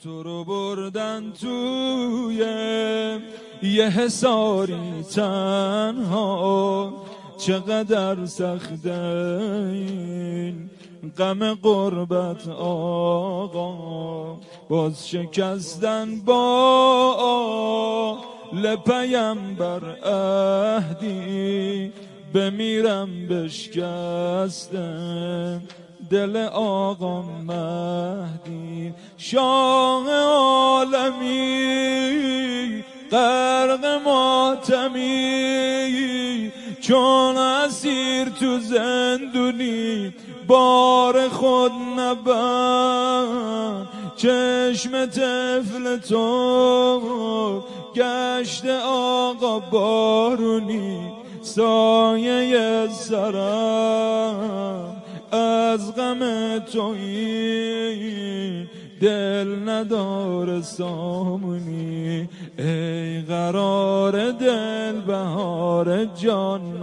تو رو بردن توی یه حصاری تنها، چقدر سخته این غم غربت آقا. باز شکستن با پیمبر عهدی، بمیرم بشکسته دل آقا مهدی. شاه عالمی غرق ماتمی، چون اسیر تو زندونی بار خود نبند. چشم طفل تو گشت آقا بارونی، سایه سرم از غم تویی، دل نداره سامونی. ای قرار دل بهار جان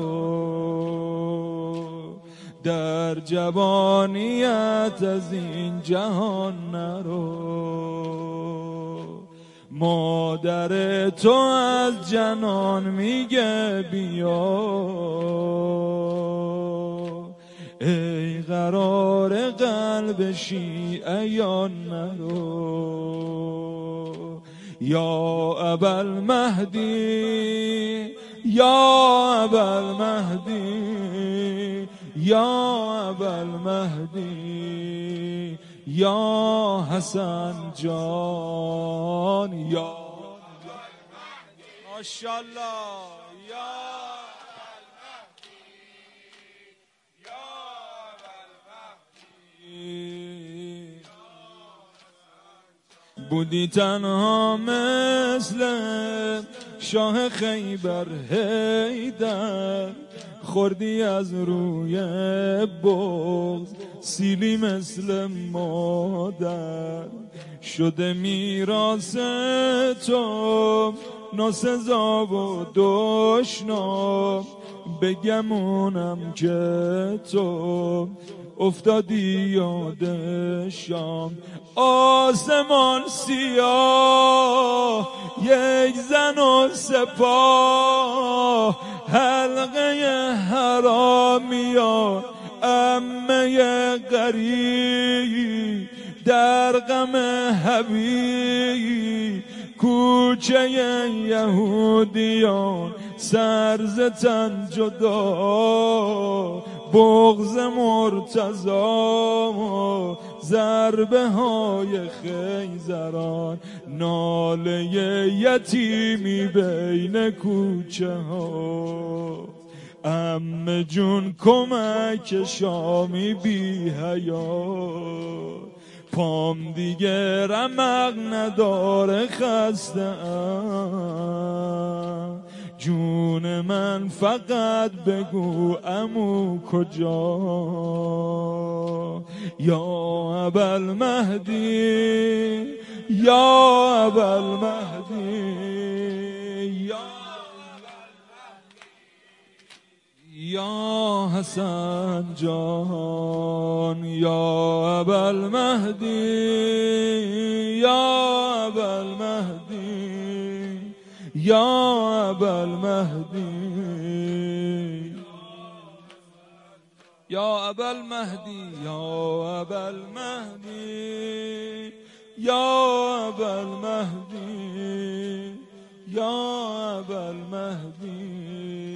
نرو، در جوانیت از این جهان نرو. مادر تو از جنان میگه بیا، ای قرار قلب شیعیان نرو. یا ابوالمهدی یا ابوالمهدی یا ابوالمهدی یا حسن جان یا ماشاءالله یا بودی تنها مثل شاه خیبر حیدر، خوردی از روی بغض سیلی مثل مادر. شده میراث تو ناسزا و دشنام، بگمونم که تو افتادی یاد شام. آسمان سیاه یک زن و سپاه، حلقه حرامیان عمه غریب، در غم حبیب کوچه یهودیان سرز تن جدا. بغض مرتضی ضربه های خیزران، ناله یتیمی بین کوچه ها. عمه جون کمک شامی بی حیات، پام دیگه رمق نداره خسته ام. جون من فقط بگو عمو کجا. یا ابوالمهدی یا ابوالمهدی یا حسن جان یا ابوالمهدی یا ابوالمهدی یا ابوالمهدی یا ابوالمهدی یا ابوالمهدی یا ابوالمهدی یا ابوالمهدی.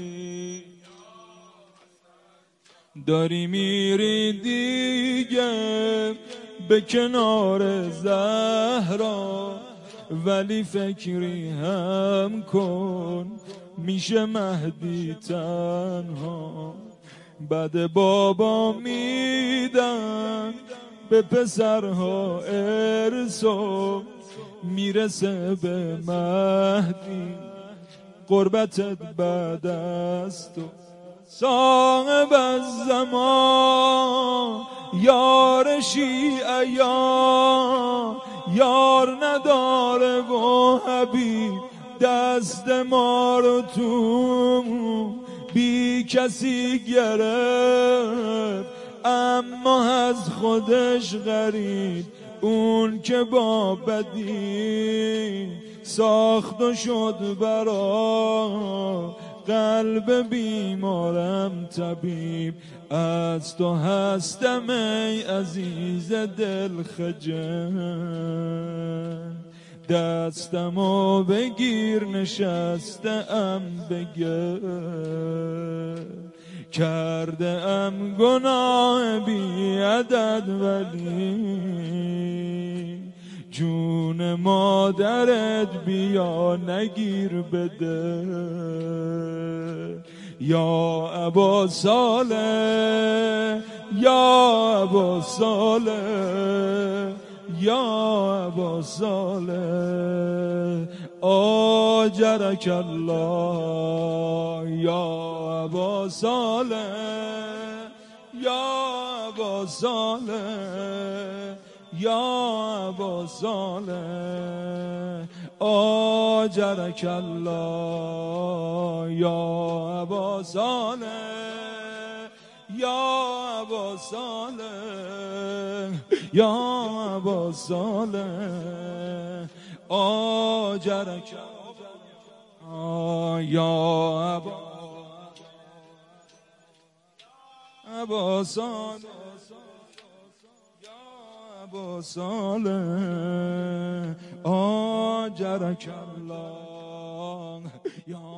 داری میری دیگه به کنار زهرا، ولی فکری هم کن میشه مهدی تنها. بعد بابا میدن به پسرها ارثو، میرسه به مهدی قربتت بعد از تو. صاحب الزمان یار شیعیان، یار نداره و حبیب دست ما رو تو بی کسی گرفت. اما از خودش غریب اون که با بدی ساخت و شد برا قلب بیمارم طبیب، از تو هستم ای عزیز دل خجل. دستمو بگیر نشستم بگه، کرده ام گناه بی عدد ولی جون مادرت بیا نگیر بده. یا ابا صالح یا ابا صالح یا ابا صالح آجرک الله. یا ابا صالح یا ابا صالح یا ابا صالح آجرک الله. یا ابا صالح یا ابا صالح یا ابا صالح آجرک یا ابا صالح ابا صالح آجرک الله. یا